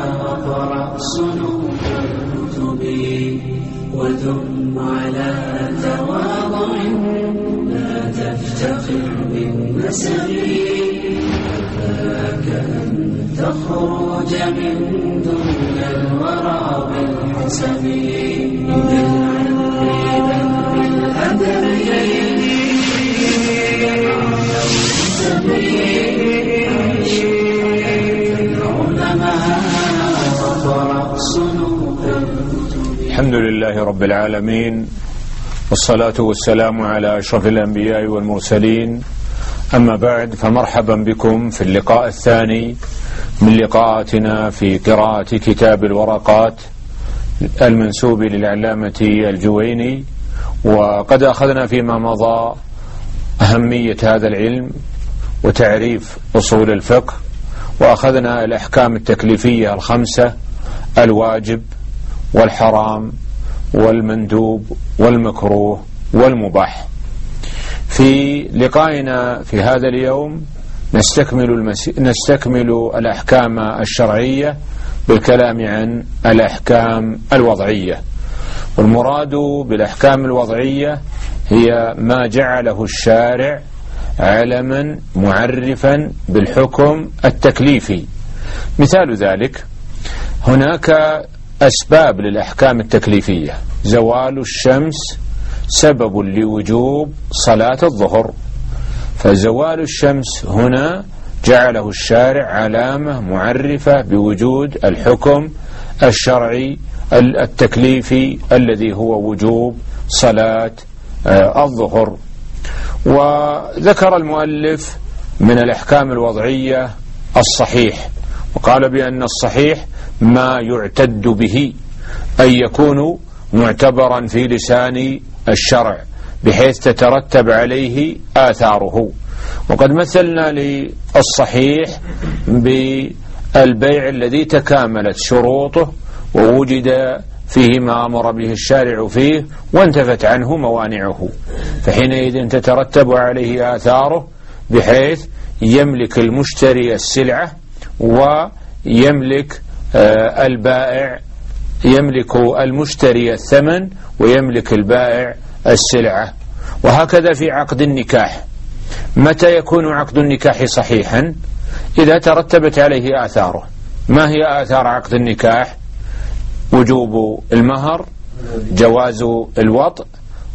وقرأ صنوف الكتب وثم على تواضع لا تفتخر بالنسب كفاك أن تخرج من دنيا الورى بالحسب الحمد لله رب العالمين، والصلاة والسلام على أشرف الأنبياء والمرسلين. أما بعد، فمرحبا بكم في اللقاء الثاني من لقاءاتنا في قراءة كتاب الورقات المنسوب للعلامة الجويني. وقد أخذنا فيما مضى أهمية هذا العلم وتعريف أصول الفقه، وأخذنا الأحكام التكليفية الخمسة: الواجب والحرام والمندوب والمكروه والمباح. في لقائنا في هذا اليوم نستكمل الأحكام الشرعية بالكلام عن الأحكام الوضعية. والمراد بالأحكام الوضعية هي ما جعله الشارع علما معرفا بالحكم التكليفي. مثال ذلك: هناك أسباب للأحكام التكليفية. زوال الشمس سبب لوجوب صلاة الظهر، فزوال الشمس هنا جعله الشارع علامة معرفة بوجود الحكم الشرعي التكليفي الذي هو وجوب صلاة الظهر. وذكر المؤلف من الأحكام الوضعية الصحيح، وقال بأن الصحيح ما يعتد به، أي يكون معتبرا في لسان الشرع بحيث تترتب عليه آثاره. وقد مثلنا للصحيح بالبيع الذي تكاملت شروطه ووجد فيه ما أمر به الشارع فيه وانتفت عنه موانعه، فحينئذ تترتب عليه آثاره بحيث يملك المشتري السلعة ويملك البائع، يملك المشتري الثمن ويملك البائع السلعة. وهكذا في عقد النكاح. متى يكون عقد النكاح صحيحا؟ إذا ترتبت عليه آثاره. ما هي آثار عقد النكاح؟ وجوب المهر، جواز الوطء،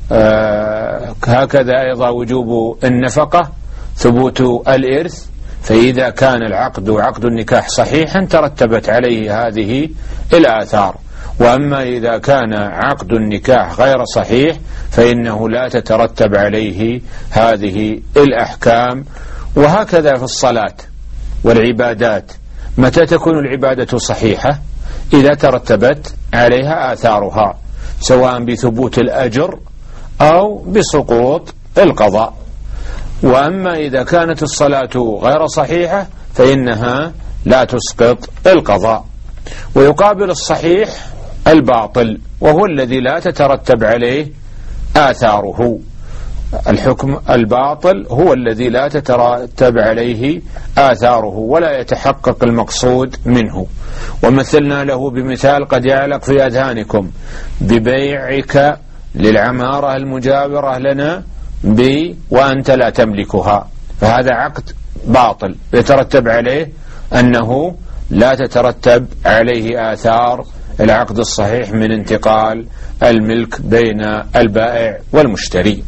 هكذا أيضا وجوب النفقة، ثبوت الإرث. فإذا كان عقد النكاح صحيحا ترتبت عليه هذه الآثار. وأما إذا كان عقد النكاح غير صحيح فإنه لا تترتب عليه هذه الأحكام. وهكذا في الصلاة والعبادات. متى تكون العبادة صحيحة؟ إذا ترتبت عليها آثارها، سواء بثبوت الأجر أو بسقوط القضاء. وأما إذا كانت الصلاة غير صحيحة فإنها لا تسقط القضاء. ويقابل الصحيح الباطل، وهو الذي لا تترتب عليه آثاره. الحكم الباطل هو الذي لا تترتب عليه آثاره ولا يتحقق المقصود منه. ومثلنا له بمثال قد يعلق في أذهانكم: ببيعك للعمارة المجاورة لنا وأنت لا تملكها. فهذا عقد باطل يترتب عليه أنه لا تترتب عليه آثار العقد الصحيح من انتقال الملك بين البائع والمشتري.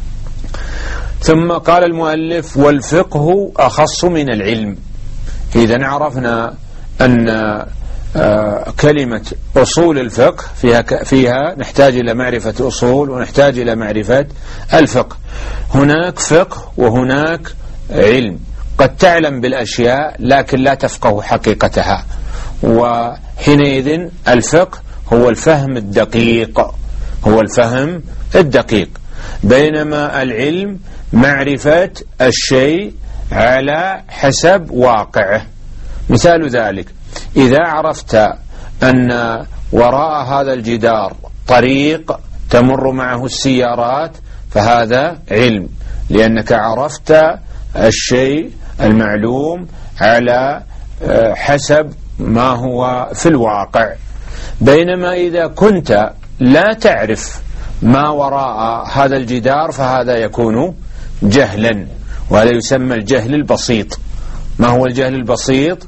ثم قال المؤلف: والفقه أخص من العلم. إذن عرفنا أن كلمة أصول الفقه فيها نحتاج إلى معرفة أصول ونحتاج إلى معرفة الفقه. هناك فقه وهناك علم. قد تعلم بالأشياء لكن لا تفقه حقيقتها، وحينئذ الفقه هو الفهم الدقيق، هو الفهم الدقيق. بينما العلم معرفة الشيء على حسب واقعه. مثال ذلك: إذا عرفت أن وراء هذا الجدار طريق تمر معه السيارات فهذا علم، لأنك عرفت الشيء المعلوم على حسب ما هو في الواقع. بينما إذا كنت لا تعرف ما وراء هذا الجدار فهذا يكون جهلا، وهذا يسمى الجهل البسيط. ما هو الجهل البسيط؟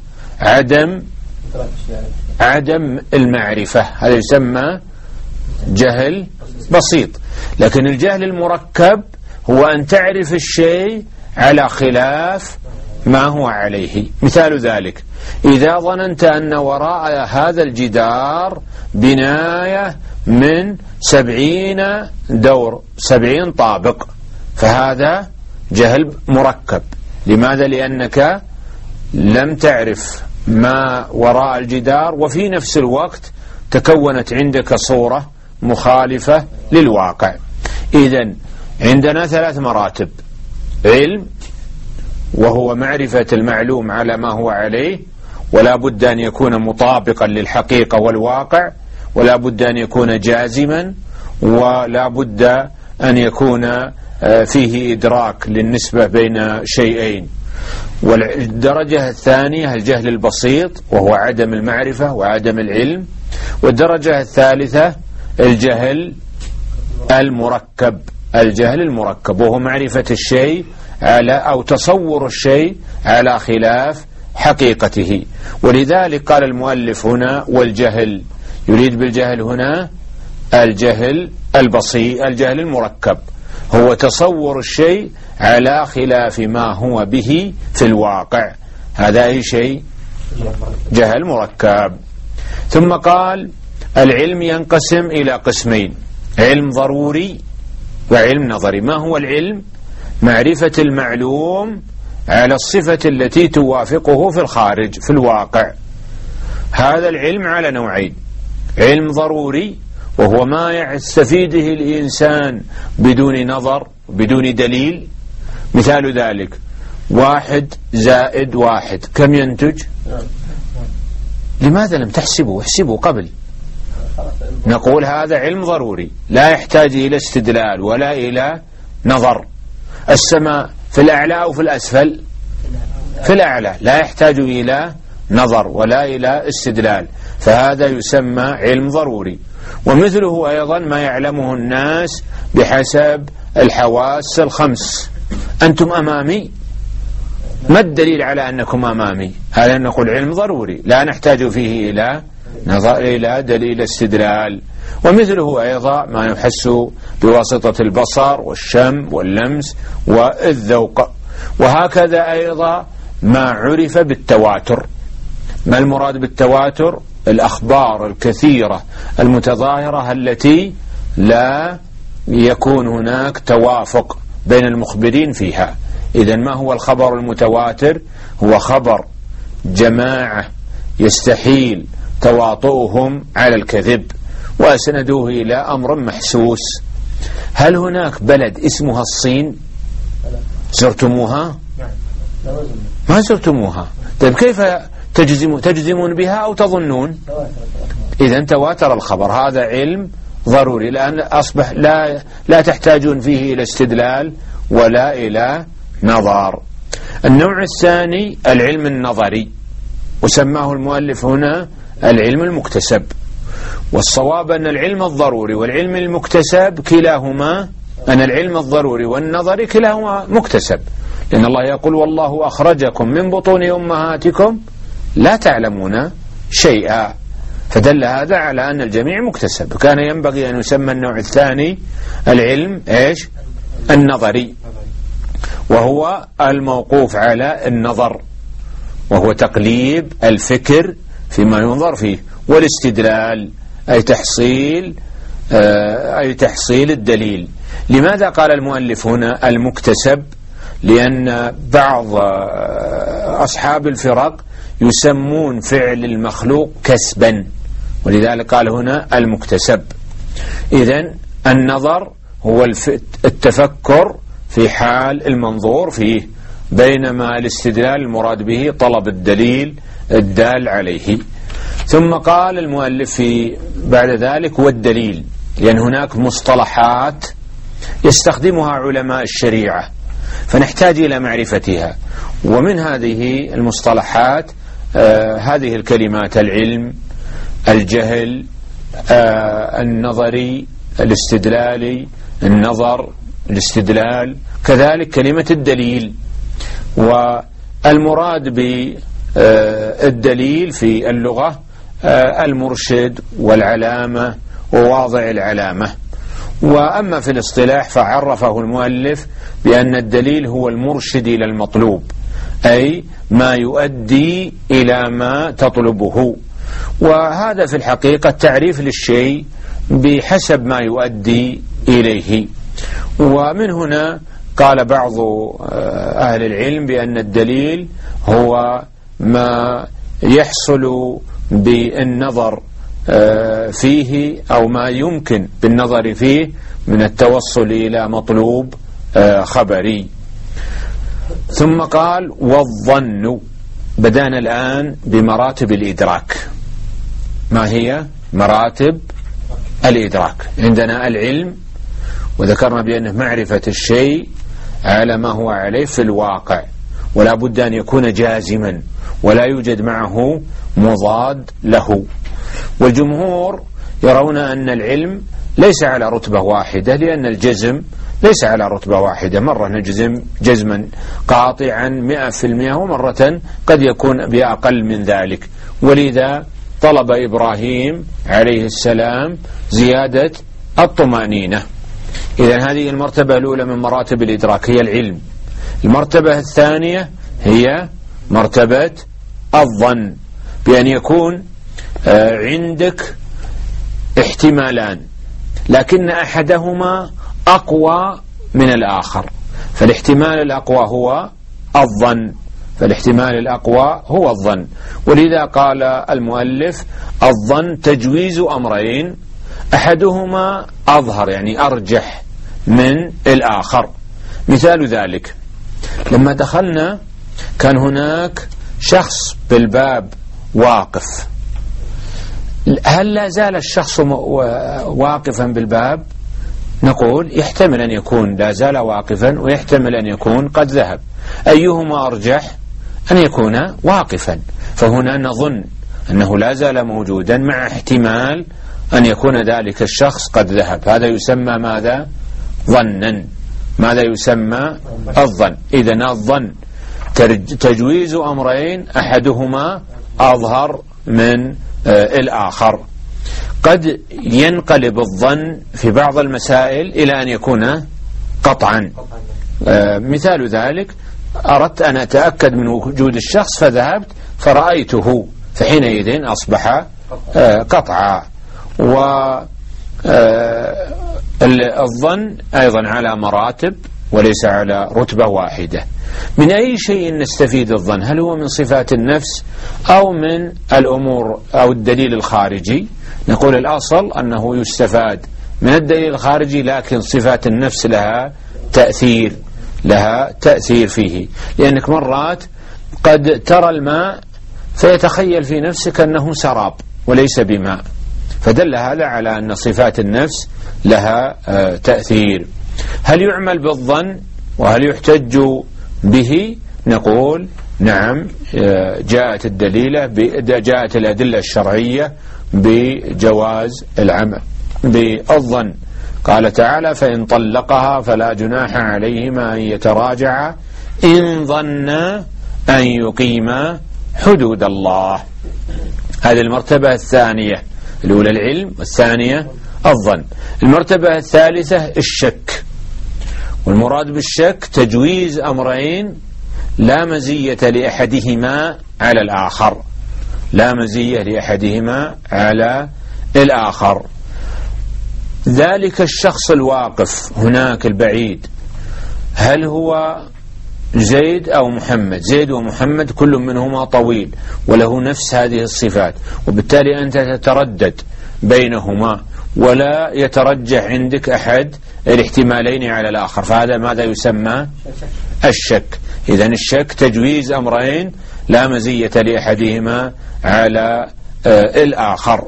عدم المعرفة، هذا يسمى جهل بسيط. لكن الجهل المركب هو أن تعرف الشيء على خلاف ما هو عليه. مثال ذلك: إذا ظننت أن وراء هذا الجدار بناية من 70 دور 70 طابق، فهذا جهل مركب. لماذا؟ لأنك لم تعرف ما وراء الجدار، وفي نفس الوقت تكونت عندك صورة مخالفة للواقع. إذن عندنا 3 مراتب: علم، وهو معرفة المعلوم على ما هو عليه، ولا بد أن يكون مطابقا للحقيقة والواقع، ولا بد أن يكون جازما، ولا بد أن يكون فيه إدراك للنسبة بين شيئين. والدرجة الثانية الجهل البسيط، وهو عدم المعرفة وعدم العلم. والدرجة الثالثة الجهل المركب، وهو معرفة الشيء أو تصور الشيء على خلاف حقيقته. ولذلك قال المؤلف هنا: والجهل، يريد بالجهل هنا الجهل البسيط، الجهل المركب، هو تصور الشيء على خلاف ما هو به في الواقع. هذا أي شيء جهل مركب. ثم قال: العلم ينقسم إلى قسمين: علم ضروري وعلم نظري. ما هو العلم؟ معرفة المعلوم على الصفة التي توافقه في الخارج في الواقع. هذا العلم على نوعين: علم ضروري، وهو ما يستفيده الإنسان بدون نظر بدون دليل. مثال ذلك: 1 زائد 1 كم ينتج؟ لماذا لم تحسبوا؟ احسبوا قبل. نقول هذا علم ضروري لا يحتاج إلى استدلال ولا إلى نظر. السماء في الأعلى أو في الأسفل؟ في الأعلى، لا يحتاج إلى نظر ولا إلى استدلال، فهذا يسمى علم ضروري. ومثله أيضا ما يعلمه الناس بحسب الحواس الخمس. أنتم أمامي، ما الدليل على أنكم أمامي؟ هذا نقول علم ضروري لا نحتاج فيه إلى نظر إلى دليل استدلال. ومثله أيضا ما يحس بواسطة البصر والشم واللمس والذوق. وهكذا أيضا ما عرف بالتواتر. ما المراد بالتواتر؟ الأخبار الكثيرة المتظاهرة التي لا يكون هناك توافق بين المخبرين فيها. إذن ما هو الخبر المتواتر؟ هو خبر جماعة يستحيل تواطؤهم على الكذب وأسندوه إلى أمر محسوس. هل هناك بلد اسمها الصين؟ زرتموها؟ ما زرتموها. طيب كيف تجزمون بها أو تظنون؟ إذن تواتر الخبر، هذا علم ضروري لأن أصبح لا تحتاجون فيه إلى استدلال ولا إلى نظر. النوع الثاني العلم النظري، وسماه المؤلف هنا العلم المكتسب. والصواب أن العلم الضروري والعلم المكتسب كلاهما، أن العلم الضروري والنظري كلاهما مكتسب، لأن الله يقول: والله أخرجكم من بطون أمهاتكم لا تعلمون شيئا. فدل هذا على أن الجميع مكتسب. كان ينبغي أن يسمى النوع الثاني العلم إيش؟ النظري، وهو الموقوف على النظر، وهو تقليب الفكر فيما ينظر فيه، والاستدلال أي تحصيل الدليل. لماذا قال المؤلف هنا المكتسب؟ لأن بعض أصحاب الفرق يسمون فعل المخلوق كسبا، ولذلك قال هنا المكتسب. إذن النظر هو التفكر في حال المنظور فيه، بينما الاستدلال المراد به طلب الدليل الدال عليه. ثم قال المؤلف بعد ذلك: والدليل، لأن هناك مصطلحات يستخدمها علماء الشريعة فنحتاج إلى معرفتها. ومن هذه المصطلحات هذه الكلمات: العلم، الجهل، النظري، الاستدلالي، النظر، الاستدلال، كذلك كلمة الدليل. والمراد بالدليل في اللغة المرشد والعلامة وواضع العلامة. وأما في الاصطلاح فعرفه المؤلف بأن الدليل هو المرشد إلى المطلوب، أي ما يؤدي إلى ما تطلبه. وهذا في الحقيقة تعريف للشيء بحسب ما يؤدي إليه. ومن هنا قال بعض أهل العلم بأن الدليل هو ما يحصل بالنظر فيه أو ما يمكن بالنظر فيه من التوصل إلى مطلوب خبري. ثم قال: والظن. بدأنا الآن بمراتب الإدراك. ما هي مراتب الإدراك؟ عندنا العلم، وذكرنا بأنه معرفة الشيء على ما هو عليه في الواقع، ولا بد أن يكون جازما ولا يوجد معه مضاد له. والجمهور يرون أن العلم ليس على رتبة واحدة، لأن الجزم ليس على رتبة واحدة، مرة نجزم جزما قاطعا 100%، ومرة قد يكون بأقل من ذلك. ولذا طلب إبراهيم عليه السلام زيادة الطمأنينة. إذن هذه المرتبة الأولى من مراتب الإدراك هي العلم. المرتبة الثانية هي مرتبة الظن، بأن يكون عندك احتمالان لكن أحدهما أقوى من الآخر، فالاحتمال الأقوى هو الظن، ولذا قال المؤلف: الظن تجويز أمرين أحدهما أظهر، يعني أرجح من الآخر. مثال ذلك: لما دخلنا كان هناك شخص بالباب واقف، هل لا زال الشخص واقفا بالباب؟ نقول يحتمل أن يكون لا زال واقفا، ويحتمل أن يكون قد ذهب. أيهما أرجح؟ أن يكون واقفا، فهنا نظن أنه لا زال موجودا مع احتمال أن يكون ذلك الشخص قد ذهب. هذا يسمى ماذا؟ ظنا. ماذا يسمى؟ الظن. إذن الظن تجويز أمرين أحدهما أظهر من الآخر. قد ينقلب الظن في بعض المسائل إلى أن يكون قطعا. مثال ذلك: أردت أن أتأكد من وجود الشخص فذهبت فرأيته، فحينئذ أصبح قطعا. والظن أيضا على مراتب وليس على رتبة واحدة. من أي شيء نستفيد الظن؟ هل هو من صفات النفس أو من الأمور أو الدليل الخارجي؟ نقول الأصل أنه يستفاد من الدليل الخارجي، لكن صفات النفس لها تأثير فيه، لأنك مرات قد ترى الماء فيتخيل في نفسك أنه سراب وليس بماء، فدل هذا على أن صفات النفس لها تأثير. هل يعمل بالظن وهل يحتج به؟ نقول نعم، جاءت الأدلة الشرعية بجواز العمل بالظن. قال تعالى: فإن طلقها فلا جناح عليهما أن يتراجعا إن ظنا أن يقيما حدود الله. هذه المرتبة الثانية، الأولى العلم والثانية الظن. المرتبة الثالثة الشك، والمراد بالشك تجويز أمرين لا مزية لأحدهما على الآخر. ذلك الشخص الواقف هناك البعيد، هل هو زيد أو محمد؟ زيد ومحمد كل منهما طويل وله نفس هذه الصفات، وبالتالي أنت تتردد بينهما ولا يترجح عندك أحد الاحتمالين على الآخر، فهذا ماذا يسمى؟ الشك. إذن الشك تجويز أمرين لا مزية لأحدهما على الآخر.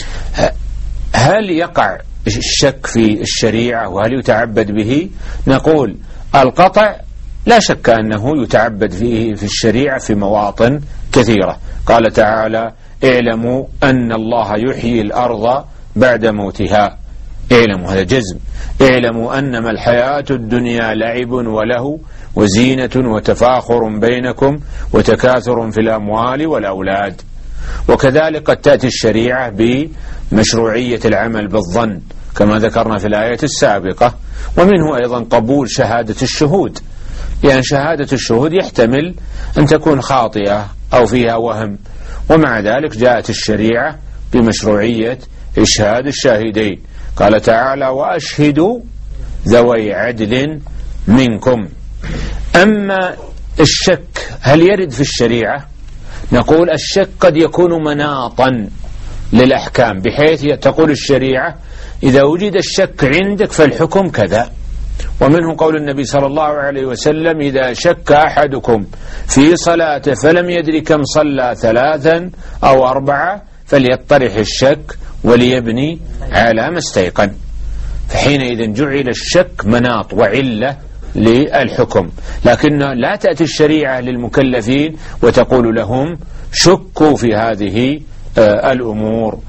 هل يقع الشك في الشريعة وهل يتعبد به؟ نقول القطع لا شك أنه يتعبد فيه في الشريعة في مواطن كثيرة. قال تعالى: اعلموا أن الله يحيي الأرض بعد موتها. اعلموا، هذا جزم. اعلموا أنما الحياة الدنيا لعب وله وزينة وتفاخر بينكم وتكاثر في الأموال والأولاد. وكذلك قد تأتي الشريعة بمشروعية العمل بالظن كما ذكرنا في الآية السابقة. ومنه أيضا قبول شهادة الشهود، لأن شهادة الشهود يحتمل أن تكون خاطئة أو فيها وهم، ومع ذلك جاءت الشريعة بمشروعية إشهاد الشاهدين. قال تعالى: وأشهدوا ذوي عدل منكم. أما الشك هل يرد في الشريعة؟ نقول الشك قد يكون مناطا للأحكام، بحيث تقول الشريعة: إذا وجد الشك عندك فالحكم كذا. ومنه قول النبي صلى الله عليه وسلم: إذا شك أحدكم في صلاته فلم يدري كم صلى 3 أو 4 فليطرح الشك وليبني على ما استيقن. فحينئذ جعل الشك مناط وعلة للحكم، لكن لا تأتي الشريعة للمكلفين وتقول لهم شكوا في هذه الأمور.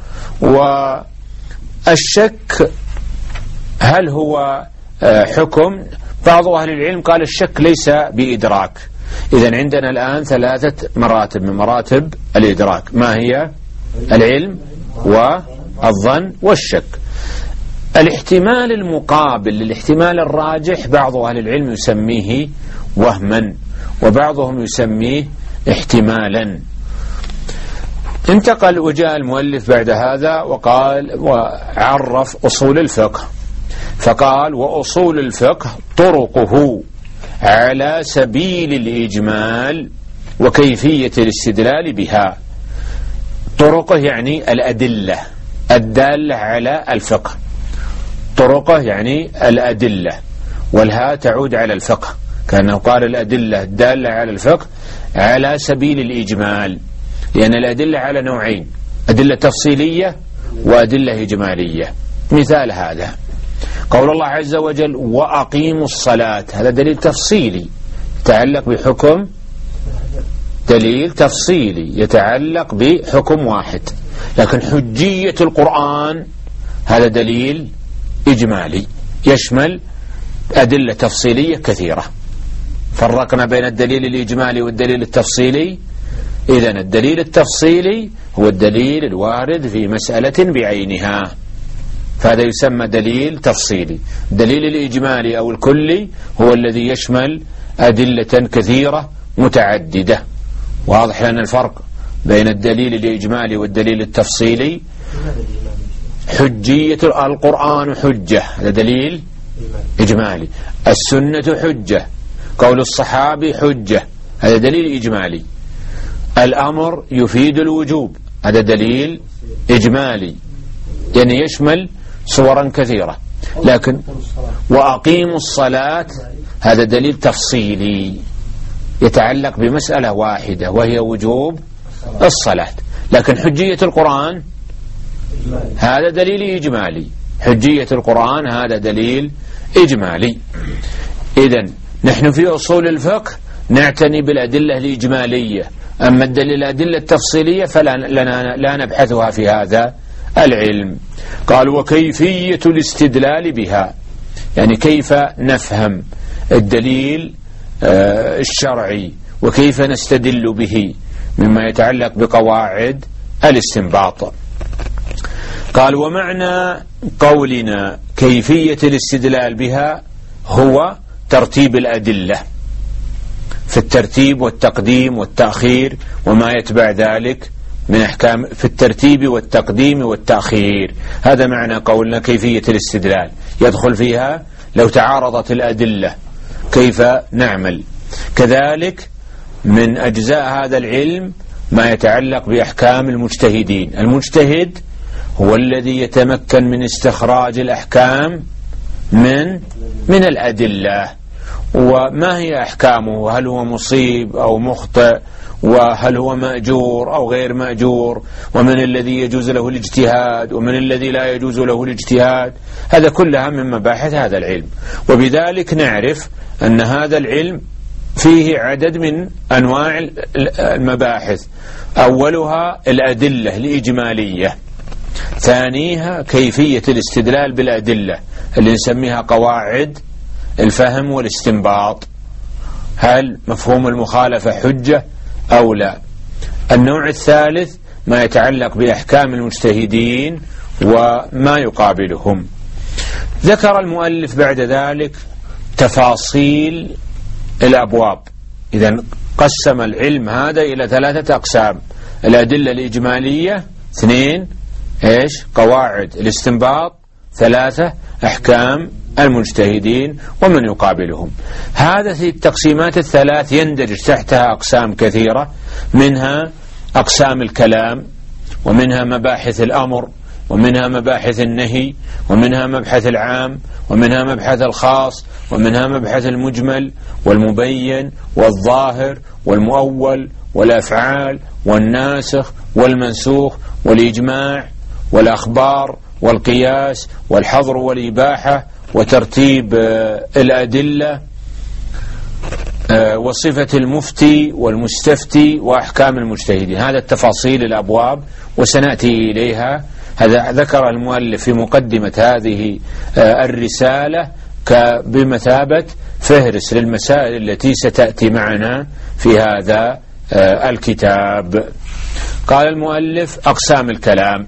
والشك هل هو حكم؟ بعض أهل العلم قال الشك ليس بإدراك. إذن عندنا الآن 3 مراتب من مراتب الإدراك، ما هي؟ العلم والظن والشك. الاحتمال المقابل للاحتمال الراجح بعض أهل العلم يسميه وهما، وبعضهم يسميه احتمالا. انتقل وجاء المؤلف بعد هذا وقال وعرف أصول الفقه، فقال: وأصول الفقه طرقه على سبيل الإجمال وكيفية الاستدلال بها. طرقه يعني الأدلة الدالة على الفقه، طرقه يعني الأدلة، والها تعود على الفقه، كأنه قال الأدلة الدالة على الفقه على سبيل الإجمال، لأن الأدلة على نوعين: أدلة تفصيلية وأدلة إجمالية. مثال هذا قول الله عز وجل: وأقيموا الصلاة، هذا دليل تفصيلي يتعلق بحكم، دليل تفصيلي يتعلق بحكم واحد. لكن حجية القرآن هذا دليل إجمالي يشمل أدلة تفصيلية كثيرة. فرقنا بين الدليل الإجمالي والدليل التفصيلي. إذن الدليل التفصيلي هو الدليل الوارد في مسألة بعينها، فهذا يسمى دليل تفصيلي. الدليل الإجمالي أو الكلي هو الذي يشمل أدلة كثيرة متعددة. واضح لنا الفرق بين الدليل الإجمالي والدليل التفصيلي. حجية القرآن حجة، هذا دليل إجمالي. السنة حجة، قول الصحابي حجة، هذا دليل إجمالي. الأمر يفيد الوجوب، هذا دليل إجمالي، يعني يشمل صورا كثيرة. لكن وأقيموا الصلاة هذا دليل تفصيلي يتعلق بمسألة واحدة وهي وجوب الصلاة. لكن حجية القرآن هذا دليل إجمالي، حجية القرآن هذا دليل إجمالي. إذن نحن في أصول الفقه نعتني بالأدلة الإجمالية، أما الأدلة التفصيلية لا نبحثها في هذا العلم. قال: وكيفية الاستدلال بها، يعني كيف نفهم الدليل الشرعي وكيف نستدل به مما يتعلق بقواعد الاستنباط. قال: ومعنى قولنا كيفية الاستدلال بها هو ترتيب الأدلة في الترتيب والتقديم والتأخير وما يتبع ذلك من أحكام في الترتيب والتقديم والتأخير. هذا معنى قولنا كيفية الاستدلال، يدخل فيها لو تعارضت الأدلة كيف نعمل. كذلك من أجزاء هذا العلم ما يتعلق بأحكام المجتهدين. المجتهد هو الذي يتمكن من استخراج الأحكام من الأدلة، وما هي أحكامه، هل هو مصيب أو مخطئ، وهل هو مأجور أو غير مأجور، ومن الذي يجوز له الاجتهاد ومن الذي لا يجوز له الاجتهاد. هذا كلها من مباحث هذا العلم. وبذلك نعرف أن هذا العلم فيه عدد من أنواع المباحث، أولها الأدلة الإجمالية، ثانيها كيفية الاستدلال بالأدلة اللي نسميها قواعد الفهم والاستنباط، هل مفهوم المخالفة حجة أو لا. النوع الثالث ما يتعلق بأحكام المجتهدين وما يقابلهم. ذكر المؤلف بعد ذلك تفاصيل الأبواب. إذن قسم العلم هذا إلى 3 أقسام: الأدلة الإجمالية، 2 قواعد الاستنباط، 3 أحكام المجتهدين ومن يقابلهم. هذه التقسيمات الثلاث يندرج تحتها أقسام كثيرة، منها أقسام الكلام، ومنها مباحث الأمر، ومنها مباحث النهي، ومنها مبحث العام، ومنها مبحث الخاص، ومنها مبحث المجمل والمبين والظاهر والمؤول والأفعال والناسخ والمنسوخ والإجماع والأخبار والقياس والحظر والإباحة وترتيب الأدلة وصفة المفتي والمستفتي وأحكام المجتهدين. هذا التفاصيل الأبواب وسنأتي إليها. هذا ذكر المؤلف في مقدمة هذه الرسالة بمثابة فهرس للمسائل التي ستأتي معنا في هذا الكتاب. قال المؤلف: أقسام الكلام.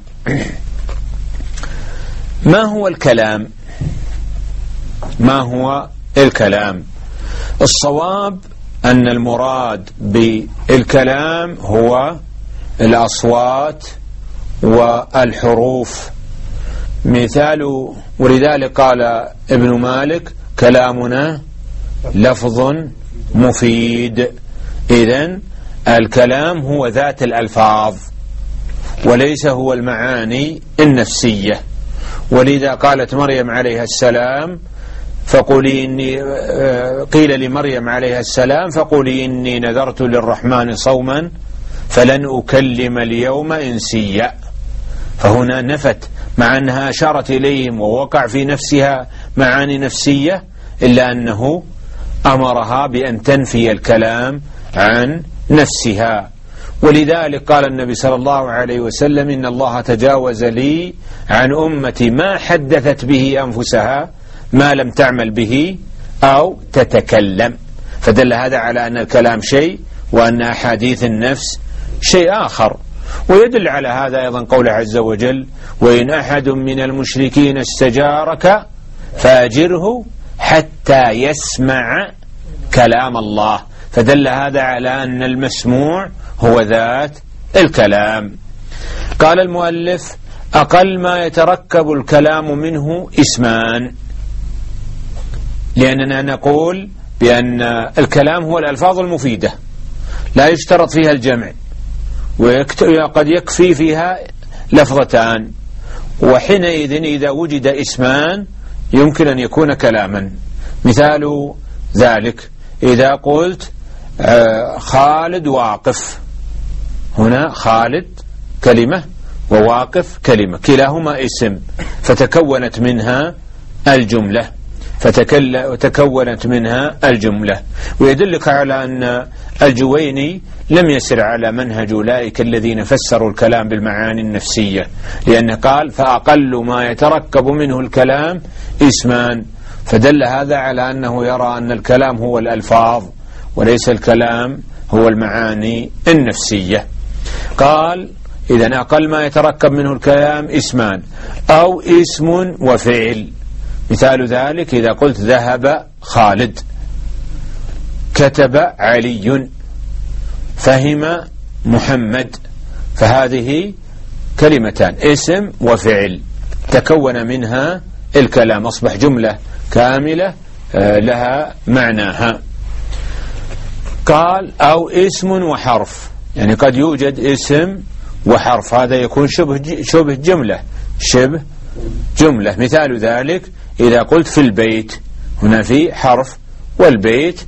ما هو الكلام؟ ما هو الكلام؟ الصواب أن المراد بالكلام هو الأصوات والحروف. مثال، ولذلك قال ابن مالك: كلامنا لفظ مفيد. إذن الكلام هو ذات الألفاظ وليس هو المعاني النفسية. ولذا قالت مريم عليها السلام: فقولي إني قيل لمريم عليها السلام: فقولي إني نذرت للرحمن صوما فلن أكلم اليوم إنسيا. فهنا نفت، مع أنها أشارت إليهم ووقع في نفسها معاني نفسية، إلا أنه أمرها بأن تنفي الكلام عن نفسها. ولذلك قال النبي صلى الله عليه وسلم: إن الله تجاوز لي عن أمتي ما حدثت به أنفسها ما لم تعمل به أو تتكلم. فدل هذا على أن الكلام شيء وأن أحاديث النفس شيء آخر. ويدل على هذا أيضا قوله عز وجل: وإن أحد من المشركين استجارك فأجره حتى يسمع كلام الله. فدل هذا على أن المسموع هو ذات الكلام. قال المؤلف: أقل ما يتركب الكلام منه اسمان، لأننا نقول بأن الكلام هو الألفاظ المفيدة لا يشترط فيها الجمع، وقد يكفي فيها لفظتان، وحينئذ إذا وجد اسمان يمكن أن يكون كلاما. مثال ذلك إذا قلت خالد واقف، هنا خالد كلمة وواقف كلمة، كلاهما اسم، فتكونت منها الجملة وتكونت منها الجملة. ويدلك على أن الجويني لم يسر على منهج أولئك الذين فسروا الكلام بالمعاني النفسية، لأنه قال: فأقل ما يتركب منه الكلام اسمان. فدل هذا على أنه يرى أن الكلام هو الألفاظ وليس الكلام هو المعاني النفسية. قال: إذن أقل ما يتركب منه الكلام اسمان أو اسم وفعل. مثال ذلك إذا قلت ذهب خالد، كتب علي، فهم محمد، فهذه كلمتان اسم وفعل تكون منها الكلام، أصبح جملة كاملة لها معناها. قال: أو اسم وحرف، يعني قد يوجد اسم وحرف، هذا يكون شبه جملة. مثال ذلك إذا قلت في البيت، هنا في حرف والبيت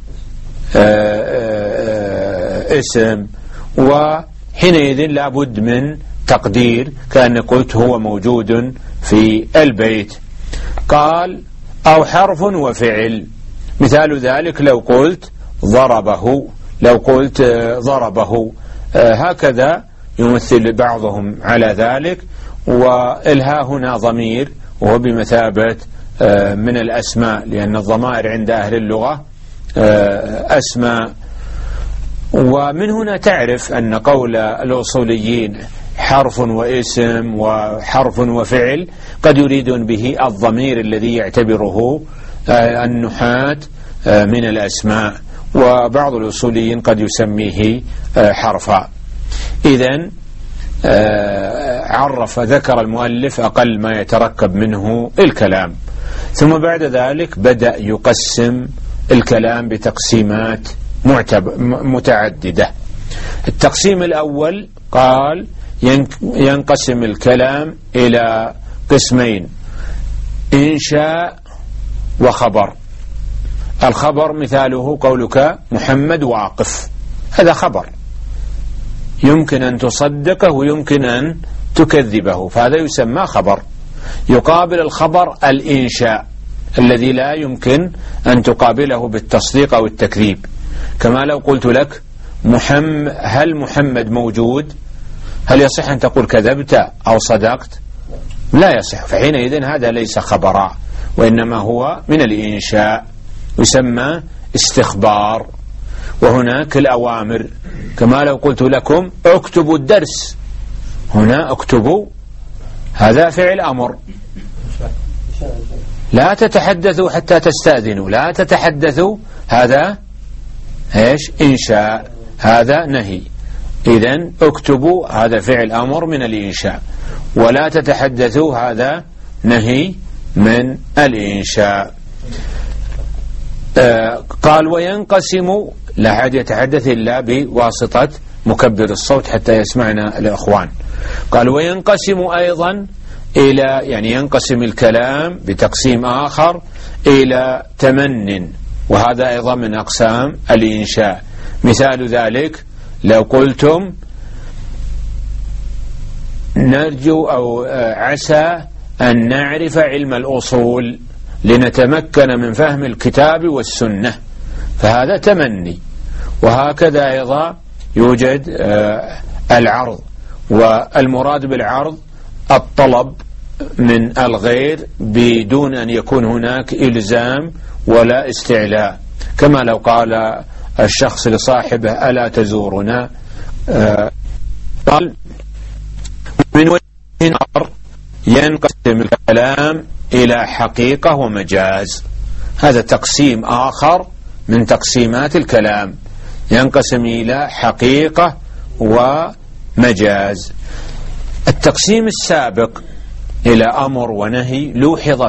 اسم، وحينئذ لابد من تقدير كأن قلت هو موجود في البيت. قال: أو حرف وفعل. مثال ذلك لو قلت ضربه، لو قلت ضربه، هكذا يمثل بعضهم على ذلك. والها هنا ضمير وهو بمثابة من الأسماء، لأن الضمائر عند أهل اللغة أسماء. ومن هنا تعرف أن قول الأصوليين حرف واسم وحرف وفعل قد يريدون به الضمير الذي يعتبره النحاة من الأسماء، وبعض الأصوليين قد يسميه حرفا. إذن ذكر المؤلف أقل ما يتركب منه الكلام، ثم بعد ذلك بدأ يقسم الكلام بتقسيمات متعددة. التقسيم الأول قال ينقسم الكلام إلى قسمين: إنشاء وخبر. الخبر مثاله قولك محمد واقف، هذا خبر يمكن أن تصدقه ويمكن أن تكذبه، فهذا يسمى خبر. يقابل الخبر الإنشاء الذي لا يمكن أن تقابله بالتصديق أو التكذيب، كما لو قلت لك هل محمد موجود؟ هل يصح أن تقول كذبت أو صدقت؟ لا يصح، فحينئذ هذا ليس خبرا، وإنما هو من الإنشاء، يسمى استخبار. وهناك الأوامر، كما لو قلت لكم اكتبوا الدرس، هنا اكتبوا هذا فعل أمر، لا تتحدثوا حتى تستأذنوا، لا تتحدثوا هذا ايش؟ إنشاء، هذا نهي. إذن اكتبوا هذا فعل أمر من الإنشاء، ولا تتحدثوا هذا نهي من الإنشاء. قال وينقسم، لا أحد يتحدث إلا بواسطة مكبر الصوت حتى يسمعنا الأخوان. قال وينقسم أيضا إلى، يعني ينقسم الكلام بتقسيم آخر إلى تمن، وهذا أيضا من أقسام الإنشاء. مثال ذلك لو قلتم نرجو أو عسى أن نعرف علم الأصول لنتمكن من فهم الكتاب والسنة، فهذا تمني. وهكذا أيضا يوجد العرض، والمراد بالعرض الطلب من الغير بدون أن يكون هناك إلزام ولا استعلاء، كما لو قال الشخص لصاحبه ألا تزورنا. قال من وجه آخر ينقسم الكلام إلى حقيقة ومجاز، هذا تقسيم آخر من تقسيمات الكلام، ينقسم إلى حقيقة ومجاز. التقسيم السابق إلى أمر ونهي لوحظ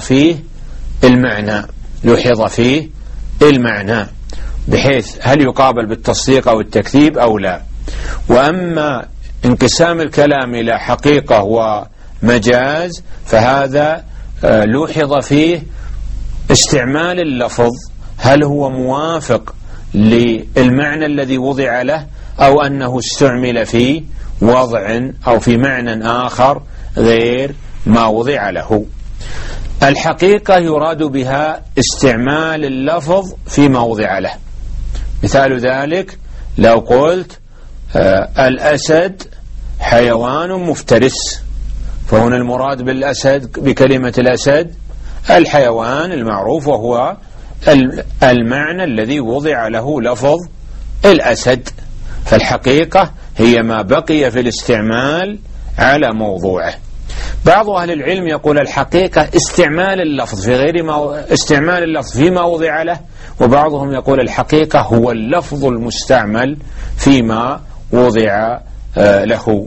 فيه المعنى بحيث هل يقابل بالتصديق أو التكذيب أو لا. وأما انقسام الكلام إلى حقيقة ومجاز فهذا لوحظ فيه استعمال اللفظ، هل هو موافق للمعنى الذي وضع له أو أنه استعمل في وضع أو في معنى آخر غير ما وضع له. الحقيقة يراد بها استعمال اللفظ فيما وضع له. مثال ذلك لو قلت الأسد حيوان مفترس، فهنا المراد بالأسد بكلمة الأسد الحيوان المعروف، وهو المعنى الذي وضع له لفظ الأسد. فالحقيقة هي ما بقي في الاستعمال على موضوعه. بعض أهل العلم يقول الحقيقة استعمال اللفظ في غير استعمال اللفظ فيما وضع له، وبعضهم يقول الحقيقة هو اللفظ المستعمل فيما وضع له.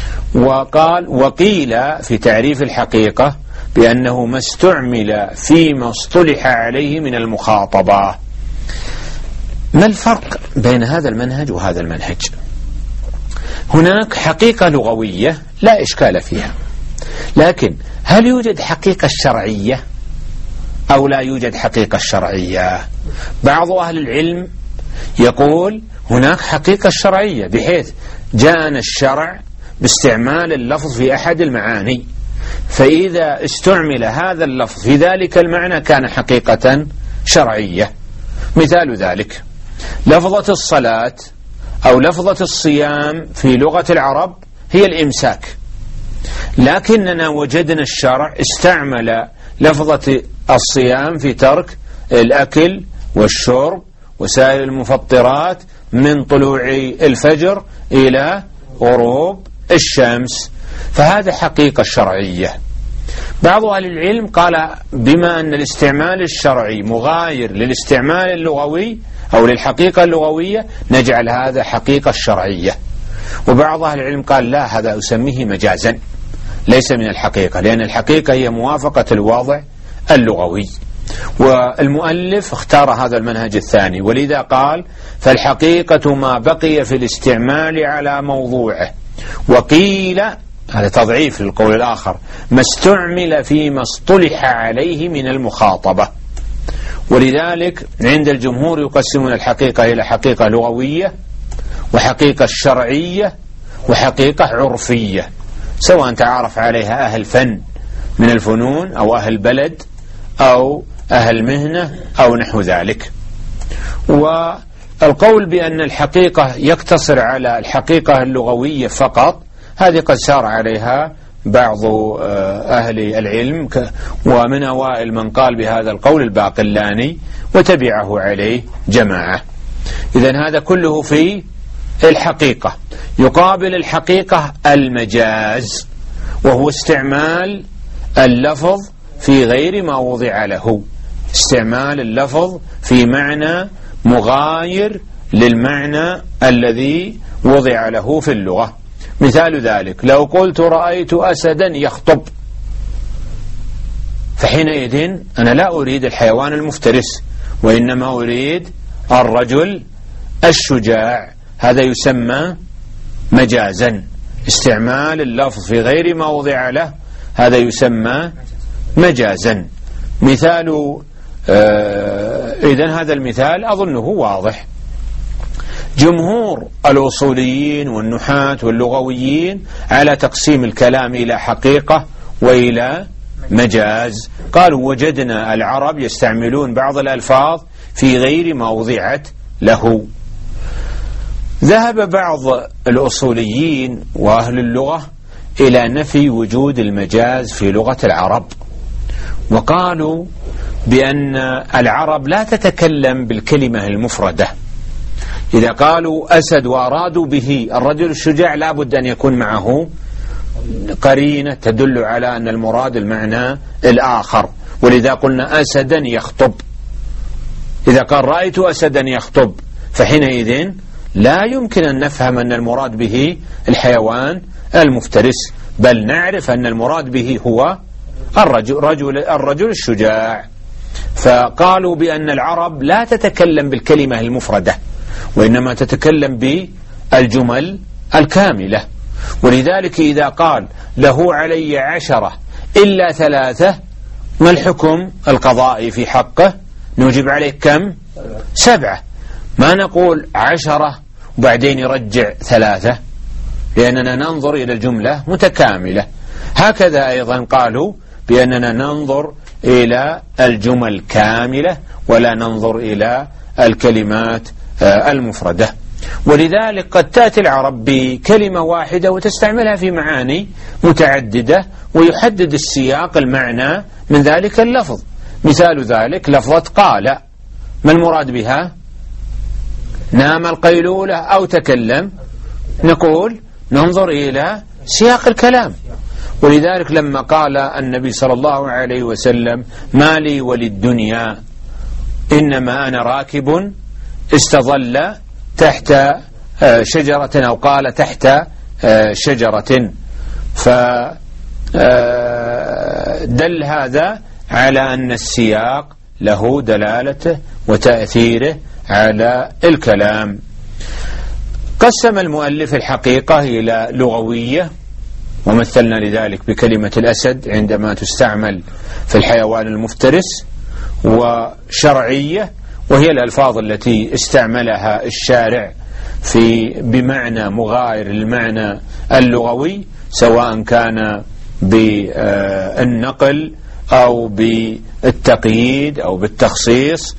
وقيل في تعريف الحقيقة بأنه ما استعمل فيما اصطلح عليه من المخاطبة. ما الفرق بين هذا المنهج وهذا المنهج؟ هناك حقيقة لغوية لا إشكال فيها، لكن هل يوجد حقيقة شرعية أو لا يوجد حقيقة شرعية؟ بعض أهل العلم يقول هناك حقيقة شرعية، بحيث جاءنا الشرع باستعمال اللفظ في أحد المعاني، فإذا استعمل هذا اللفظ في ذلك المعنى كان حقيقة شرعية. مثال ذلك لفظة الصلاة أو لفظة الصيام في لغة العرب هي الإمساك، لكننا وجدنا الشرع استعمل لفظة الصيام في ترك الأكل والشرب وسائر المفطرات من طلوع الفجر إلى غروب الشمس، فهذا حقيقة شرعية. بعض أهل العلم قال بما أن الاستعمال الشرعي مغاير للاستعمال اللغوي أو للحقيقة اللغوية نجعل هذا حقيقة شرعية، وبعض أهل العلم قال لا، هذا أسميه مجازا ليس من الحقيقة، لأن الحقيقة هي موافقة الوضع اللغوي. والمؤلف اختار هذا المنهج الثاني، ولذا قال فالحقيقة ما بقي في الاستعمال على موضوعه، وقيل هذا تضعيف للقول الآخر ما استعمل فيما اصطلح عليه من المخاطبة. ولذلك عند الجمهور يقسمون الحقيقة إلى حقيقة لغوية وحقيقة شرعية وحقيقة عرفية، سواء تعارف عليها أهل فن من الفنون أو أهل بلد أو أهل مهنة أو نحو ذلك. والقول بأن الحقيقة يقتصر على الحقيقة اللغوية فقط هذه قد سار عليها بعض أهل العلم، ومن أوائل من قال بهذا القول الباقلاني وتبعه عليه جماعة. إذن هذا كله في الحقيقة. يقابل الحقيقة المجاز، وهو استعمال اللفظ في غير ما وضع له، استعمال اللفظ في معنى مغاير للمعنى الذي وضع له في اللغة. مثال ذلك لو قلت رأيت أسدا يخطب، فحينئذ أنا لا أريد الحيوان المفترس وإنما أريد الرجل الشجاع، هذا يسمى مجازا. استعمال اللفظ في غير ما وضع له هذا يسمى مجازا. مثال إذن هذا المثال أظنه واضح. جمهور الأصوليين والنحاة واللغويين على تقسيم الكلام إلى حقيقة وإلى مجاز، قالوا وجدنا العرب يستعملون بعض الألفاظ في غير ما وضعت له. ذهب بعض الأصوليين وأهل اللغة إلى نفي وجود المجاز في لغة العرب، وقالوا بأن العرب لا تتكلم بالكلمة المفردة. إذا قالوا أسد وأرادوا به الرجل الشجاع لا بد أن يكون معه قرينة تدل على أن المراد المعنى الآخر، ولذا قلنا أسدا يخطب. إذا قال رأيت أسدا يخطب فحينئذ لا يمكن أن نفهم أن المراد به الحيوان المفترس، بل نعرف أن المراد به هو الرجل الشجاع. فقالوا بأن العرب لا تتكلم بالكلمة المفردة وإنما تتكلم بالجمل الكاملة، ولذلك إذا قال له علي 10 إلا 3 ما الحكم القضائي في حقه؟ نوجب عليه كم؟ 7. ما نقول 10 وبعدين يرجع 3، لأننا ننظر إلى الجملة متكاملة. هكذا أيضا قالوا بأننا ننظر إلى الجمل كاملة ولا ننظر إلى الكلمات المفردة. ولذلك قد تأتي العرب بكلمة واحدة وتستعملها في معاني متعددة، ويحدد السياق المعنى من ذلك اللفظ. مثال ذلك لفظة قال، ما المراد بها؟ نام القيلولة أو تكلم؟ نقول ننظر إلى سياق الكلام. ولذلك لما قال النبي صلى الله عليه وسلم ما لي وللدنيا إنما أنا راكب، استظل تحت شجرة أو قال تحت شجرة، فدل هذا على أن السياق له دلالته وتأثيره على الكلام. قسم المؤلف الحقيقة إلى لغوية، ومثلنا لذلك بكلمة الأسد عندما تستعمل في الحيوان المفترس، وشرعية وهي الألفاظ التي استعملها الشارع بمعنى مغاير للمعنى اللغوي، سواء كان بالنقل أو بالتقييد أو بالتخصيص.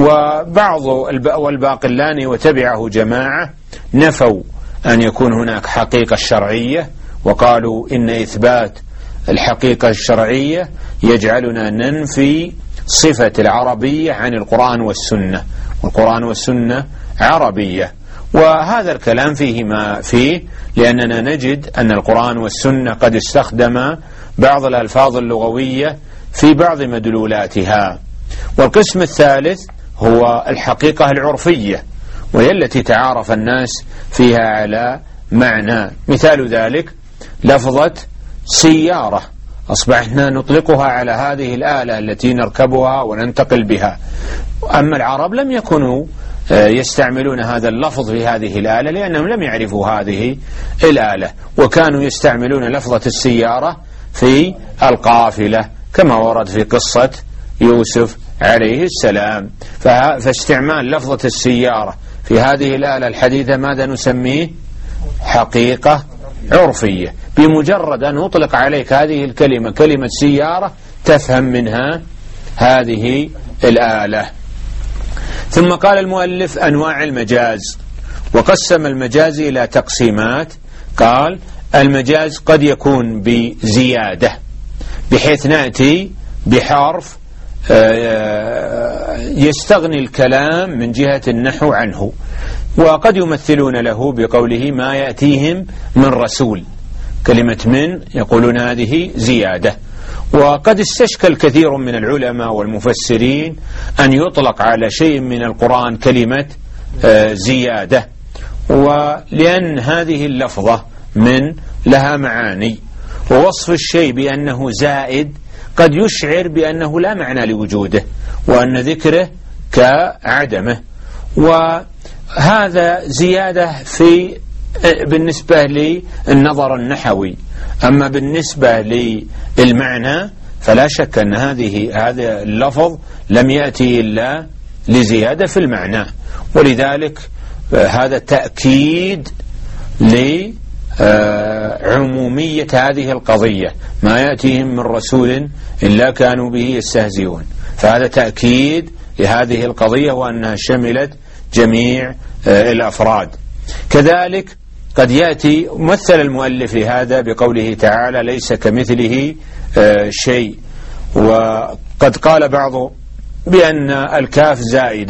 والباقلاني وتبعه جماعة نفوا أن يكون هناك حقيقة شرعية، وقالوا إن إثبات الحقيقة الشرعية يجعلنا ننفي صفة العربية عن القرآن والسنة، والقرآن والسنة عربية. وهذا الكلام فيه ما فيه، لأننا نجد أن القرآن والسنة قد استخدم بعض الألفاظ اللغوية في بعض مدلولاتها. والقسم الثالث هو الحقيقة العرفية، وهي التي تعارف الناس فيها على معنى. مثال ذلك لفظة سيارة، أصبحنا نطلقها على هذه الآلة التي نركبها وننتقل بها. أما العرب لم يكونوا يستعملون هذا اللفظ في هذه الآلة، لأنهم لم يعرفوا هذه الآلة، وكانوا يستعملون لفظة السيارة في القافلة كما ورد في قصة يوسف عليه السلام. فاستعمال لفظة السيارة في هذه الآلة الحديثة ماذا نسميه؟ حقيقة عرفية. بمجرد أن أطلق عليك هذه الكلمة كلمة سيارة تفهم منها هذه الآلة. ثم قال المؤلف أنواع المجاز، وقسم المجاز إلى تقسيمات. قال المجاز قد يكون بزيادة، بحيث نأتي بحرف يستغني الكلام من جهة النحو عنه، وقد يمثلون له بقوله ما يأتيهم من رسول. كلمة من يقولون هذه زيادة. وقد استشكل كثير من العلماء والمفسرين أن يطلق على شيء من القرآن كلمة زيادة، ولأن هذه اللفظة من لها معاني، ووصف الشيء بأنه زائد قد يشعر بأنه لا معنى لوجوده، وأن ذكره كعدمه. وهذا زيادة بالنسبة للنظر النحوي. أما بالنسبة للمعنى فلا شك أن هذا اللفظ لم يأتي إلا لزيادة في المعنى، ولذلك هذا تأكيد لعمومية هذه القضية، ما يأتيهم من رسول إلا كانوا به يستهزئون. فهذا تأكيد لهذه القضية وأنها شملت جميع الأفراد. كذلك قد يأتي مثل المؤلف لهذا بقوله تعالى ليس كمثله شيء. وقد قال بعض بأن الكاف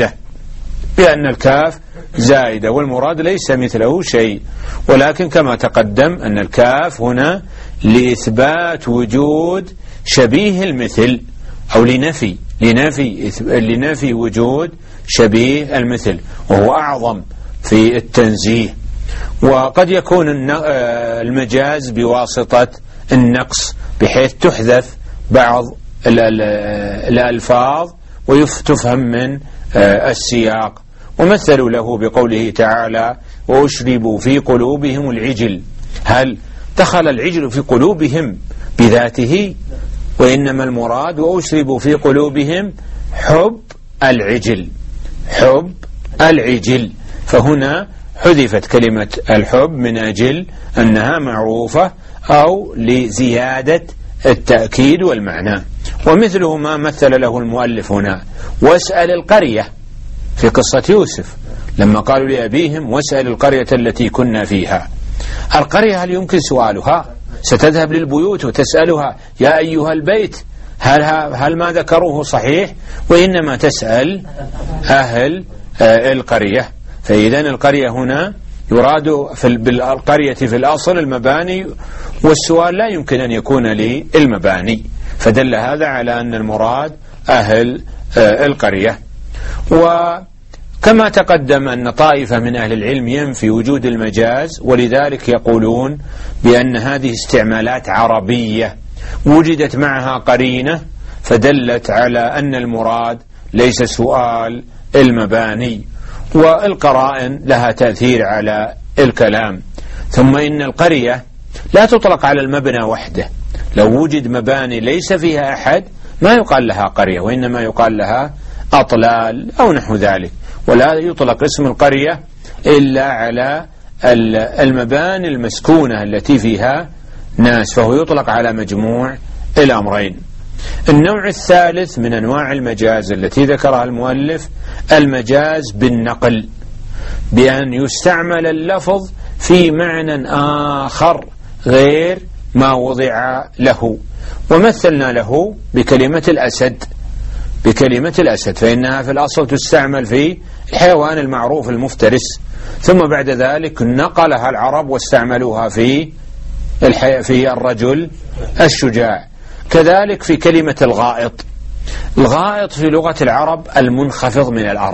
زائدة، والمراد ليس مثله شيء، ولكن كما تقدم أن الكاف هنا لإثبات وجود شبيه المثل، أو لنفي وجود شبيه المثل، وهو أعظم في التنزيه. وقد يكون المجاز بواسطة النقص، بحيث تحذف بعض الألفاظ وتفهم من السياق. ومثلوا له بقوله تعالى وأشربوا في قلوبهم العجل. هل دخل العجل في قلوبهم بذاته؟ وإنما المراد وأشربوا في قلوبهم حب العجل. فهنا حذفت كلمة الحب من أجل أنها معروفة أو لزيادة التأكيد والمعنى. ومثله ما مثل له المؤلف هنا واسأل القرية في قصة يوسف لما قالوا لأبيهم واسأل القرية التي كنا فيها. القرية هل يمكن سؤالها؟ ستذهب للبيوت وتسألها يا أيها البيت هل ما ذكروه صحيح؟ وإنما تسأل أهل القرية. فإذن القرية هنا يراد بالقرية في الأصل المباني، والسؤال لا يمكن أن يكون للمباني، فدل هذا على أن المراد أهل القرية. وكما تقدم أن طائفة من أهل العلم ينفي وجود المجاز، ولذلك يقولون بأن هذه استعمالات عربية وجدت معها قرينة فدلت على أن المراد ليس سؤال المباني، والقرائن لها تأثير على الكلام. ثم إن القرية لا تطلق على المبنى وحده، لو وجد مباني ليس فيها أحد ما يقال لها قرية، وإنما يقال لها أطلال أو نحو ذلك. ولا يطلق اسم القرية إلا على المباني المسكونة التي فيها ناس، فهو يطلق على مجموع الأمرين. النوع الثالث من أنواع المجاز التي ذكرها المؤلف المجاز بالنقل، بأن يستعمل اللفظ في معنى آخر غير ما وضع له. ومثلنا له بكلمة الأسد، فإنها في الأصل تستعمل في الحيوان المعروف المفترس، ثم بعد ذلك نقلها العرب واستعملوها في الرجل الشجاع. كذلك في كلمة الغائط في لغة العرب المنخفض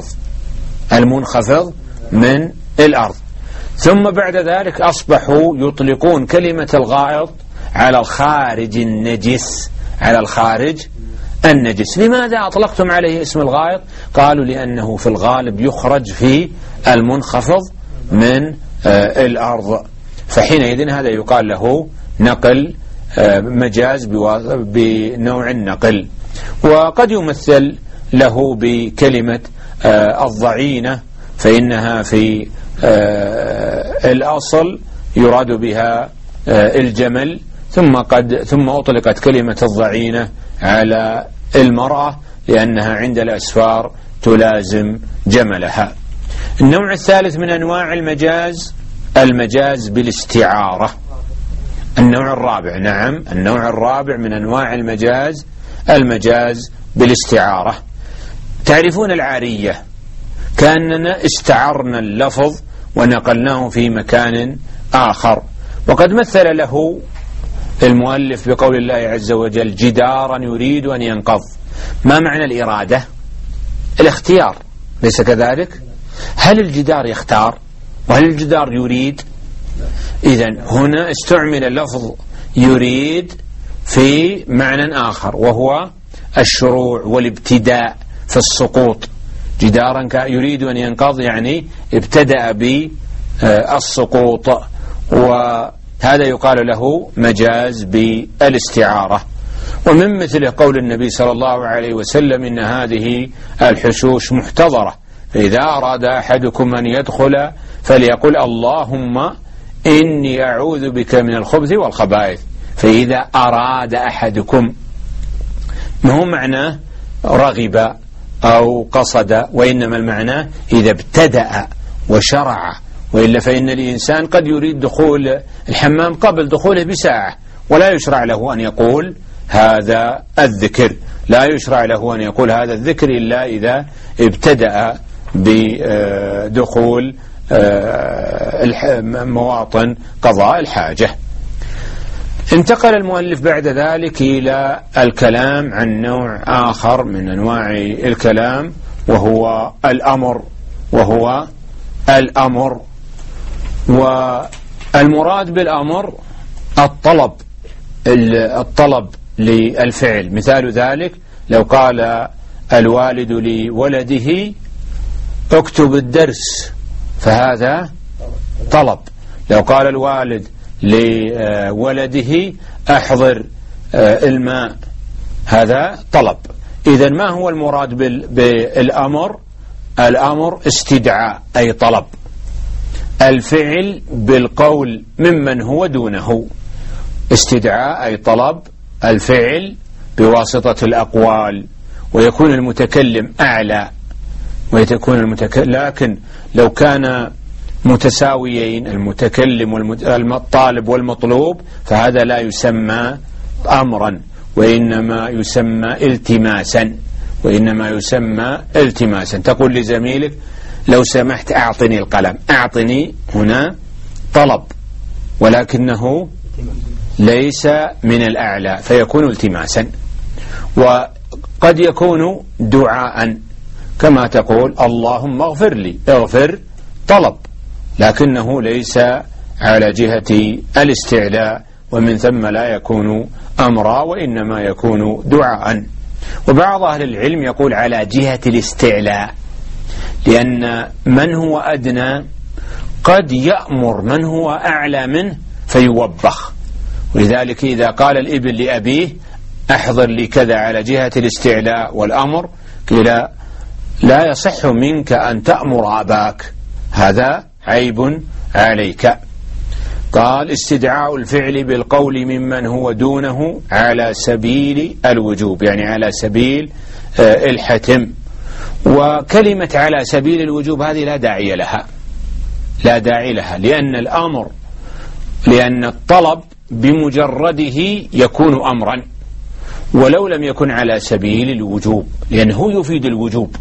من الأرض، ثم بعد ذلك أصبحوا يطلقون كلمة الغائط على الخارج النجس. لماذا أطلقتم عليه اسم الغائط؟ قالوا لأنه في الغالب يخرج في المنخفض من الأرض، فحينئذ هذا يقال له نقل مجاز بنوع النقل. وقد يمثل له بكلمة الضعينة، فإنها في الأصل يراد بها الجمل، ثم أطلقت كلمة الضعينة على المرأة لأنها عند الأسفار تلازم جملها. النوع الثالث من أنواع المجاز بالاستعارة. النوع الرابع من أنواع المجاز بالاستعارة. تعرفون العارية، كأننا استعرنا اللفظ ونقلناه في مكان آخر. وقد مثل له المؤلف بقول الله عز وجل جدارا يريد أن ينقض. ما معنى الإرادة؟ الاختيار، ليس كذلك؟ هل الجدار يختار؟ وهل الجدار يريد؟ إذن هنا استعمل اللفظ يريد في معنى آخر، وهو الشروع والابتداء في السقوط. جدارا يريد أن ينقض يعني ابتدأ بالسقوط، وهذا يقال له مجاز بالاستعارة. ومن مثل قول النبي صلى الله عليه وسلم إن هذه الحشوش محتضرة، فإذا أراد أحدكم أن يدخل فليقل اللهم إني أعوذ بك من الخبث والخبائث. فإذا أراد أحدكم، ما هو معناه رغب أو قصد، وإنما المعنى إذا ابتدأ وشرع. وإلا فإن الإنسان قد يريد دخول الحمام قبل دخوله بساعة، ولا يشرع له أن يقول هذا الذكر، إلا إذا ابتدأ بدخول مواطن قضاء الحاجة. انتقل المؤلف بعد ذلك إلى الكلام عن نوع آخر من أنواع الكلام، وهو الأمر. والمراد بالأمر الطلب للفعل. مثال ذلك لو قال الوالد لولده اكتب الدرس، فهذا طلب. لو قال الوالد لولده احضر الماء، هذا طلب. إذن ما هو المراد بالأمر؟ الأمر استدعاء أي طلب، الفعل بالقول ممن هو دونه. استدعاء أي طلب، الفعل بواسطة الأقوال، ويكون المتكلم أعلى لكن لو كان متساويين المتكلم والطالب والمطلوب فهذا لا يسمى أمرا، وإنما يسمى التماسا. تقول لزميلك لو سمحت أعطني القلم. أعطني هنا طلب، ولكنه ليس من الأعلى فيكون التماسا. وقد يكون دعاء، كما تقول اللهم اغفر لي، اغفر طلب، لكنه ليس على جهة الاستعلاء، ومن ثم لا يكون أمرا وإنما يكون دعاء. وبعض أهل العلم يقول على جهة الاستعلاء، لأن من هو أدنى قد يأمر من هو أعلى منه فيوبخ. ولذلك إذا قال الابن لأبيه أحضر لي كذا على جهة الاستعلاء والأمر، قيل لا يصح منك أن تأمر أباك، هذا عيب عليك. قال استدعاء الفعل بالقول ممن هو دونه على سبيل الوجوب، يعني على سبيل الحتم. وكلمة على سبيل الوجوب هذه لا داعي لها، لا داعي لها، لأن الطلب بمجرده يكون أمرا ولو لم يكن على سبيل الوجوب، لأنه يفيد الوجوب.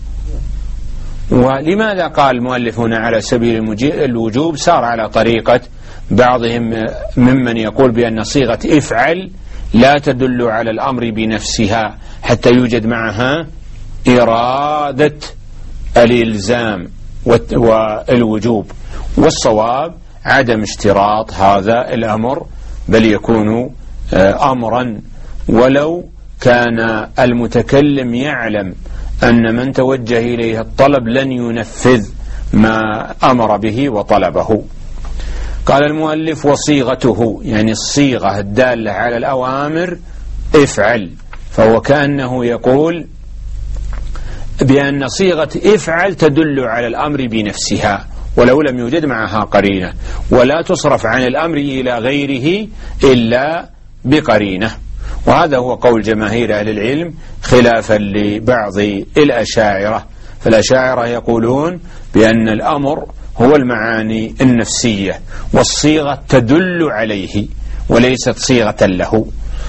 ولماذا قال المؤلف هنا على سبيل الوجوب؟ سار على طريقة بعضهم ممن يقول بأن صيغة افعل لا تدل على الأمر بنفسها حتى يوجد معها إرادة الإلزام والوجوب، والصواب عدم اشتراط هذا الأمر، بل يكون أمرا ولو كان المتكلم يعلم أن من توجه إليه الطلب لن ينفذ ما أمر به وطلبه. قال المؤلف وصيغته، يعني الصيغة الدالة على الأوامر افعل، فهو كأنه يقول بأن صيغة افعل تدل على الأمر بنفسها ولو لم يوجد معها قرينة، ولا تصرف عن الأمر إلى غيره إلا بقرينة. وهذا هو قول جماهير أهل العلم خلافا لبعض الأشاعرة، فالأشاعرة يقولون بأن الأمر هو المعاني النفسية والصيغة تدل عليه وليست صيغة له،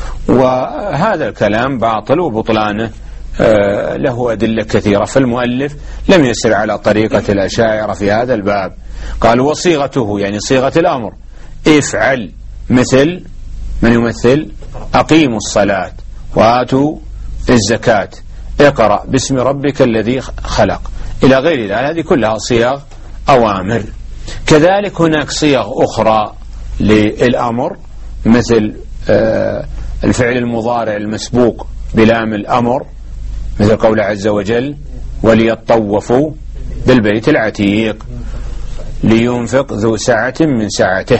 وهذا الكلام باطل وبطلانه له أدلة كثيرة، فالمؤلف لم يسر على طريقة الأشاعرة في هذا الباب. قال وصيغته، يعني صيغة الأمر افعل، مثل من يمثل أقيموا الصلاة وآتوا الزكاة، اقرأ باسم ربك الذي خلق، إلى غير ذلك، هذه كلها صيغ أوامر. كذلك هناك صيغ أخرى للأمر، مثل الفعل المضارع المسبوق بلام الأمر، مثل قول عز وجل وليطوفوا بالبيت العتيق، لينفق ذو سعة من سعته.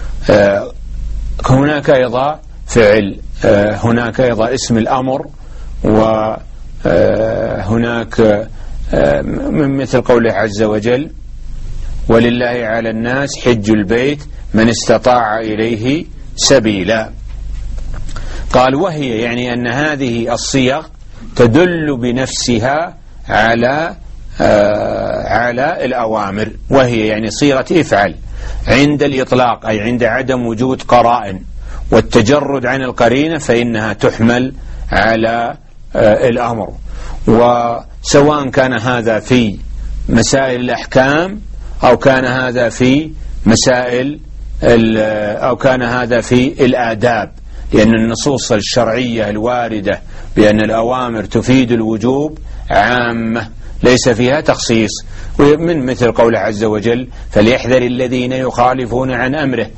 هناك أيضا فعل، هناك أيضا اسم الأمر، وهناك من مثل قوله عز وجل ولله على الناس حج البيت من استطاع إليه سبيلا. قال وهي، يعني أن هذه الصيغ تدل بنفسها على الأوامر، وهي يعني صيغة افعل عند الإطلاق، أي عند عدم وجود قرائن والتجرد عن القرينة، فإنها تحمل على الأمر. وسواء كان هذا في مسائل الأحكام أو كان هذا في مسائل أو كان هذا في الآداب، لأن النصوص الشرعية الواردة بأن الأوامر تفيد الوجوب عامة ليس فيها تخصيص، ومن مثل قوله عز وجل فليحذر الذين يخالفون عن أمره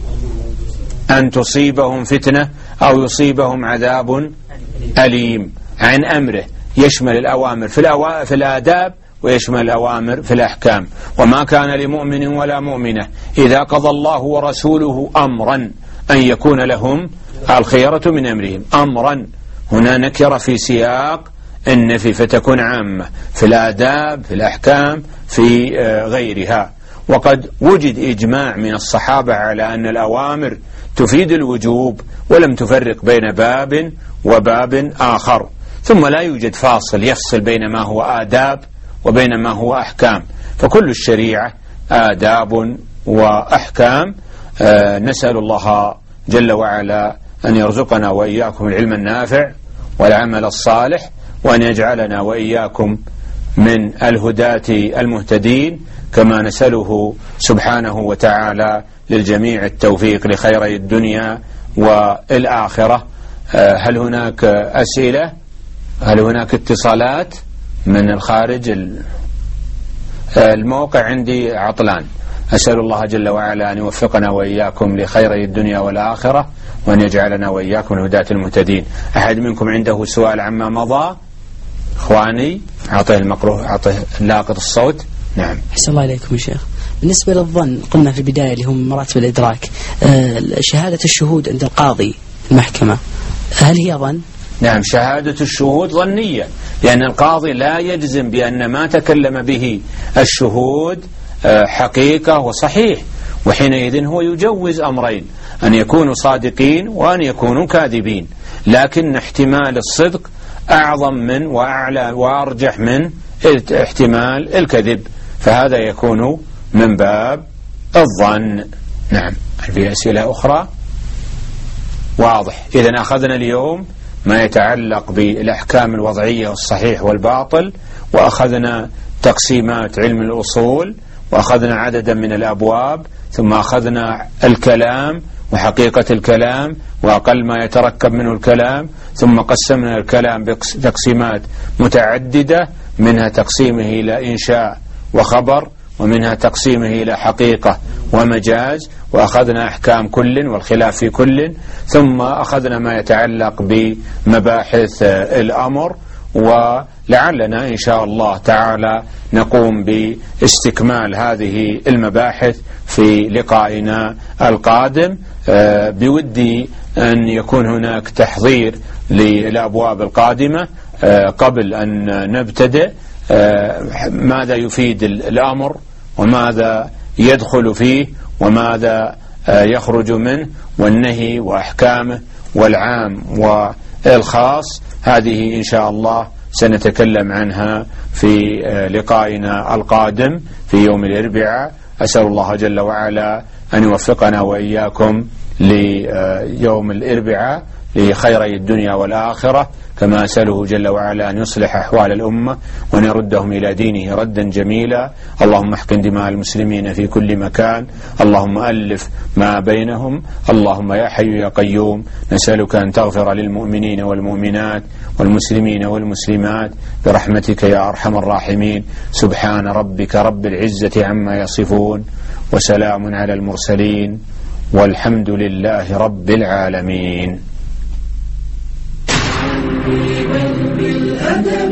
أن تصيبهم فتنة أو يصيبهم عذاب أليم. عن أمره يشمل الأوامر في الآداب ويشمل الأوامر في الأحكام. وما كان لمؤمن ولا مؤمنة إذا قضى الله ورسوله أمرا أن يكون لهم الخيرة من أمرهم. أمرا هنا نكر في سياق النفي فتكون عامة في الآداب في الأحكام في غيرها. وقد وجد إجماع من الصحابة على أن الأوامر تفيد الوجوب ولم تفرق بين باب وباب آخر، ثم لا يوجد فاصل يفصل بين ما هو آداب وبين ما هو أحكام، فكل الشريعة آداب وأحكام. نسأل الله جل وعلا أن يرزقنا وإياكم العلم النافع والعمل الصالح، وأن يجعلنا وإياكم من الهداة المهتدين، كما نسأله سبحانه وتعالى للجميع التوفيق لخيري الدنيا والآخرة. هل هناك أسئلة؟ هل هناك اتصالات من الخارج؟ الموقع عندي عطلان. أسأل الله جل وعلا أن يوفقنا وإياكم لخيري الدنيا والآخرة، وأن يجعلنا وإياكم الهداة المهتدين. أحد منكم عنده سؤال عما مضى؟ إخواني أعطيه المقروء، أعطيه لاقط الصوت. نعم. أحسن الله إليكم يا شيخ. بالنسبة للظن قلنا في البداية اللي هم مراتب الإدراك، شهادة الشهود عند القاضي المحكمة هل هي ظن؟ نعم، شهادة الشهود ظنية، لأن القاضي لا يجزم بأن ما تكلم به الشهود حقيقة وصحيح، وحينئذ هو يجوز أمرين، أن يكونوا صادقين وأن يكونوا كاذبين، لكن احتمال الصدق أعظم من وأعلى وأرجح من احتمال الكذب، فهذا يكون من باب الظن. نعم. هل في أسئلة أخرى؟ واضح. إذن أخذنا اليوم ما يتعلق بالأحكام الوضعية والصحيح والباطل، وأخذنا تقسيمات علم الأصول، وأخذنا عددا من الأبواب، ثم أخذنا الكلام وحقيقة الكلام وأقل ما يتركب منه الكلام، ثم قسمنا الكلام بتقسيمات متعددة، منها تقسيمه إلى إنشاء وخبر، ومنها تقسيمه إلى حقيقة ومجاز، وأخذنا أحكام كل والخلاف في كل، ثم أخذنا ما يتعلق بمباحث الأمر، ولعلنا إن شاء الله تعالى نقوم باستكمال هذه المباحث في لقائنا القادم. بودي أن يكون هناك تحضير للأبواب القادمة قبل أن نبتدئ، ماذا يفيد الأمر وماذا يدخل فيه وماذا يخرج منه، والنهي وأحكامه، والعام والخاص. هذه إن شاء الله سنتكلم عنها في لقائنا القادم في يوم الأربعاء. أسأل الله جل وعلا أن يوفقنا وإياكم ليوم الأربعاء لخيري الدنيا والآخرة، كما أسأله جل وعلا أن يصلح أحوال الأمة وأن يردهم إلى دينه ردا جميلا. اللهم احقن دماء المسلمين في كل مكان، اللهم ألف ما بينهم، اللهم يا حي يا قيوم نسألك أن تغفر للمؤمنين والمؤمنات والمسلمين والمسلمات برحمتك يا أرحم الراحمين. سبحان ربك رب العزة عما يصفون، وسلام على المرسلين، والحمد لله رب العالمين. بالأدب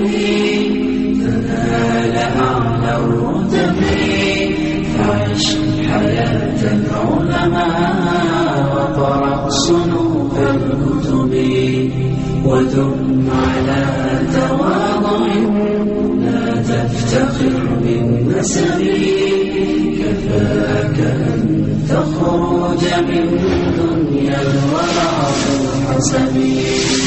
تنال أعلى الرتب، فعش حياة العلماء وقرأ صنوف الكتب، ودم على تواضع لا تفتخر بالنسب، كفاك أن تخرج من دنيا الورع بالحسب.